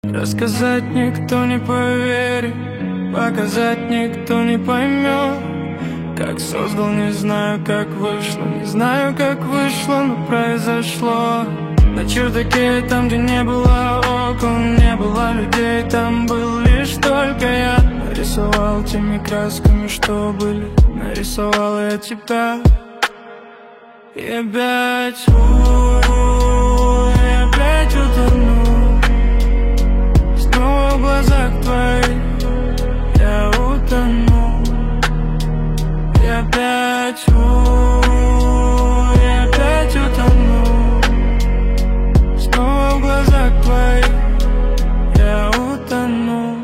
Рассказать никто не поверит, показать никто не поймет. Как создал, не знаю, как вышло, не знаю, как вышло, но произошло. На чердаке, там, где не было окон, не было людей, там был лишь только я. Нарисовал теми красками, что были, нарисовал я тебя. И опять, и опять утону снова в глазах твоих, я утону. И опять, и опять утону снова в глазах твоих, я утону.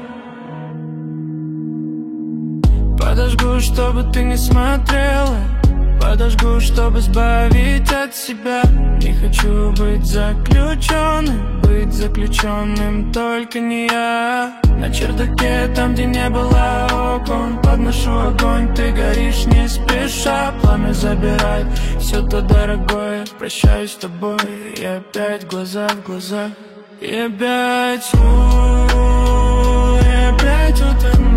Подожгу, чтобы ты не смотрела, подожгу, чтобы избавить от себя. Не хочу быть заключенным только не я. На чердаке, там, где не было окон, подношу огонь, ты горишь не спеша. Пламя забирает все то дорогое, прощаюсь с тобой. И опять глаза в глаза, и опять, и опять утону